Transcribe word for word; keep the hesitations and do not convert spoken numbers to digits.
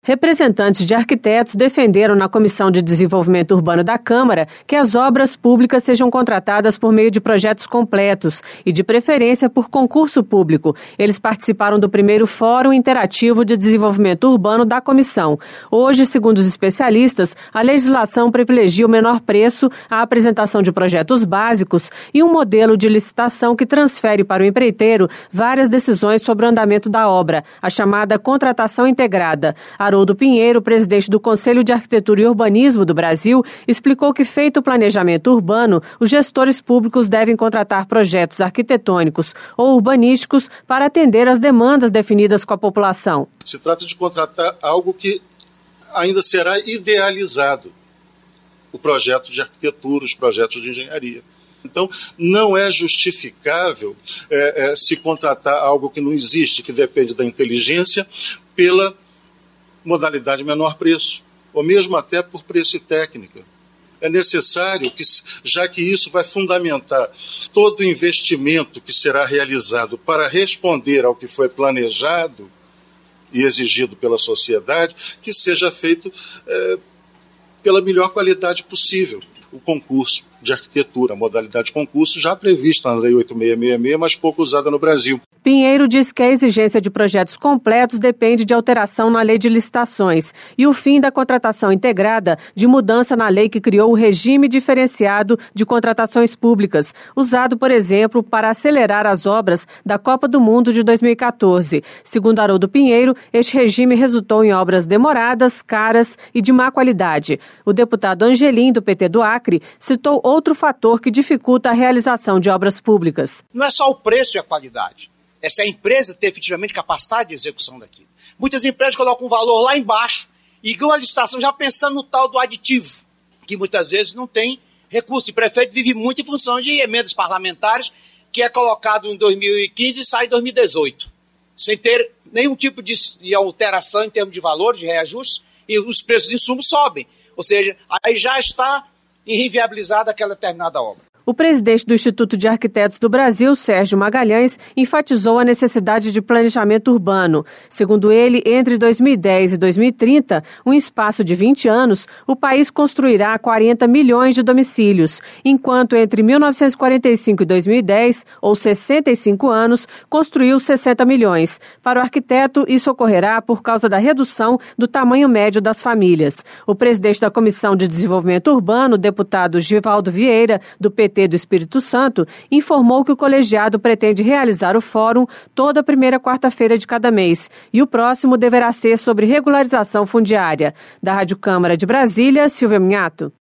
Representantes de arquitetos defenderam na Comissão de Desenvolvimento Urbano da Câmara que as obras públicas sejam contratadas por meio de projetos completos e, de preferência, por concurso público. Eles participaram do primeiro Fórum Interativo de Desenvolvimento Urbano da Comissão. Hoje, segundo os especialistas, a legislação privilegia o menor preço, a apresentação de projetos básicos e um modelo de licitação que transfere para o empreiteiro várias decisões sobre o andamento da obra, a chamada contratação integrada. Haroldo Pinheiro, presidente do Conselho de Arquitetura e Urbanismo do Brasil, explicou que, feito o planejamento urbano, os gestores públicos devem contratar projetos arquitetônicos ou urbanísticos para atender às demandas definidas com a população. Se trata de contratar algo que ainda será idealizado, o projeto de arquitetura, os projetos de engenharia. Então, não é justificável é, é, se contratar algo que não existe, que depende da inteligência, pela modalidade menor preço, ou mesmo até por preço e técnica. É necessário, que, já que isso vai fundamentar todo o investimento que será realizado para responder ao que foi planejado e exigido pela sociedade, que seja feito é, pela melhor qualidade possível. O concurso de arquitetura, a modalidade de concurso já prevista na Lei oito mil seiscentos e sessenta e seis, mas pouco usada no Brasil. Pinheiro diz que a exigência de projetos completos depende de alteração na lei de licitações e o fim da contratação integrada de mudança na lei que criou o regime diferenciado de contratações públicas, usado, por exemplo, para acelerar as obras da Copa do Mundo de dois mil e quatorze. Segundo Haroldo Pinheiro, este regime resultou em obras demoradas, caras e de má qualidade. O deputado Angelim, do P T do Acre, citou outro fator que dificulta a realização de obras públicas. Não é só o preço e a qualidade. É se a empresa ter efetivamente capacidade de execução daquilo. Muitas empresas colocam um valor lá embaixo e ganham a licitação já pensando no tal do aditivo, que muitas vezes não tem recurso. E o prefeito vive muito em função de emendas parlamentares, que é colocado em dois mil e quinze e sai em dois mil e dezoito, sem ter nenhum tipo de alteração em termos de valor, de reajuste, e os preços de insumos sobem. Ou seja, aí já está inviabilizada aquela determinada obra. O presidente do Instituto de Arquitetos do Brasil, Sérgio Magalhães, enfatizou a necessidade de planejamento urbano. Segundo ele, entre dois mil e dez e dois mil e trinta, um espaço de vinte anos, o país construirá quarenta milhões de domicílios, enquanto entre mil novecentos e quarenta e cinco e dois mil e dez, ou sessenta e cinco anos, construiu sessenta milhões. Para o arquiteto, isso ocorrerá por causa da redução do tamanho médio das famílias. O presidente da Comissão de Desenvolvimento Urbano, deputado Givaldo Vieira, do P T do Espírito Santo, informou que o colegiado pretende realizar o fórum toda a primeira quarta-feira de cada mês e o próximo deverá ser sobre regularização fundiária. Da Rádio Câmara de Brasília, Silvia Minhato.